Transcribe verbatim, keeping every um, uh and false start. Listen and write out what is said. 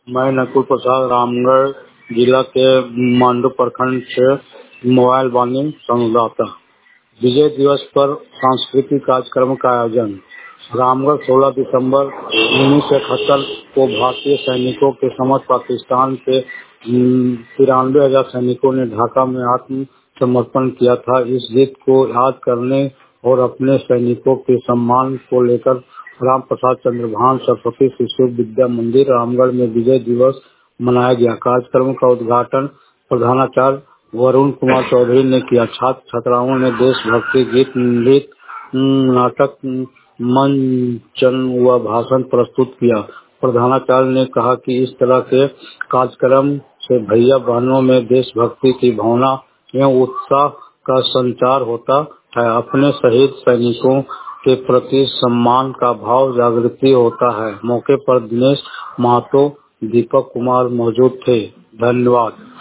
मैं नकुल प्रसाद रामगढ़ जिला के मांडू प्रखंड से मोबाइल वाणी संवाददाता। विजय दिवस पर सांस्कृतिक कार्यक्रम का आयोजन। रामगढ़ सोलह दिसंबर उन्नीस सौ इकहत्तर को भारतीय सैनिकों के समक्ष पाकिस्तान के तिरानवे हजार सैनिकों ने ढाका में आत्म समर्पण किया था। इस जीत को याद करने और अपने सैनिकों के सम्मान को लेकर राम प्रसाद चंद्रभान सरस्वती शिशु विद्या मंदिर रामगढ़ में विजय दिवस मनाया गया। कार्यक्रम का उद्घाटन प्रधानाचार्य वरुण कुमार चौधरी ने किया। छात्र छात्राओं ने देशभक्ति गीत, नृत्य, नाटक, मंचन व भाषण प्रस्तुत किया। प्रधानाचार्य ने कहा कि इस तरह के कार्यक्रम से भैया बहनों में देशभक्ति की भावना एवं उत्साह का संचार होता है। अपने शहीद सैनिकों के प्रति सम्मान का भाव जागृति होता है। मौके पर दिनेश महतो, दीपक कुमार मौजूद थे। धन्यवाद।